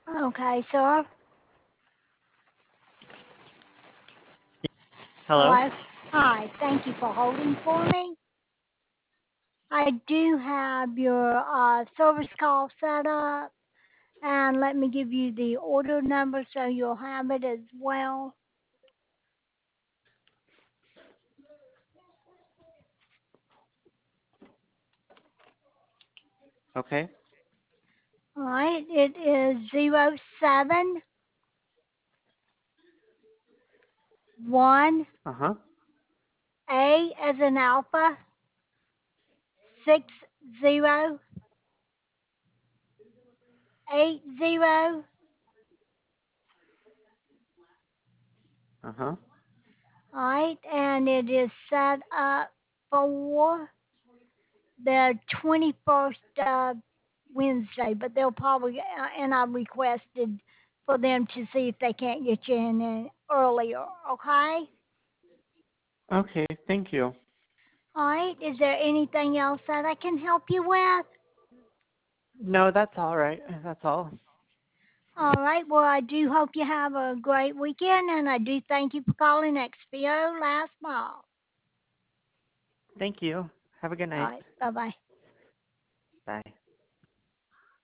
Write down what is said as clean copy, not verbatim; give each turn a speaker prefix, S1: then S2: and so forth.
S1: Okay, sir.
S2: Hello?
S1: Hello. Hi. Thank you for holding for me. I do have your service call set up, and let me give you the order number so you'll have it as well.
S2: Okay.
S1: All right. It is 07
S2: Uh-huh.
S1: A as in Alpha 6080.
S2: Uh-huh.
S1: All right, and it is set up for the 21st Wednesday, but they'll probably, and I requested for them to see if they can't get you in earlier, okay?
S2: Okay, thank you.
S1: All right, is there anything else that I can help you with?
S2: No, that's all right. That's all.
S1: All right, well, I do hope you have a great weekend, and I do thank you for calling XPO Last Mile.
S2: Thank you. Have a good
S1: All
S2: night.
S1: right, bye bye.
S2: Bye.